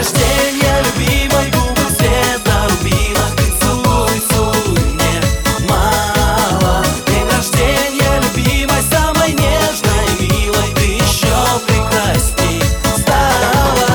рождения, любимой, губы цвета рубина. Целуй, целуй, мне мало. День рождения, любимой, самой нежной, милой, ты еще прекрасней стала.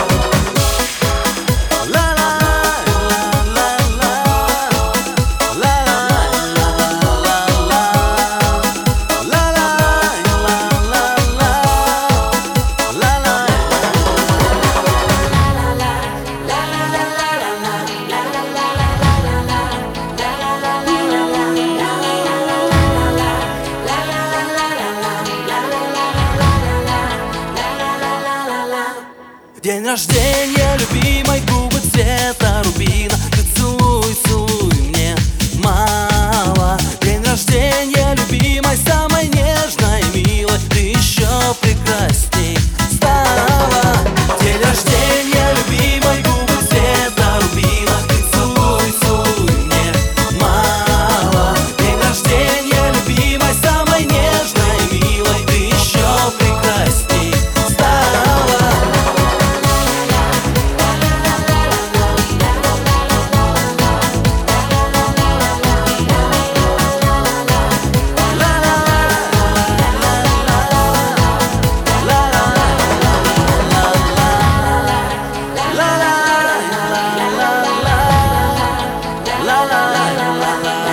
День рождения, любимой, губы цвета рубина. Ты целуй, целуй, мне мало. День рождения, любимой, самой нежной, милой, ты еще прекрасней стала. День рождения, любимой, губы цвета рубина. Ты целуй, целуй, мне мало. День рождения, любимой, самой нежной, милой, ты еще прекрасней стала. La la la la la.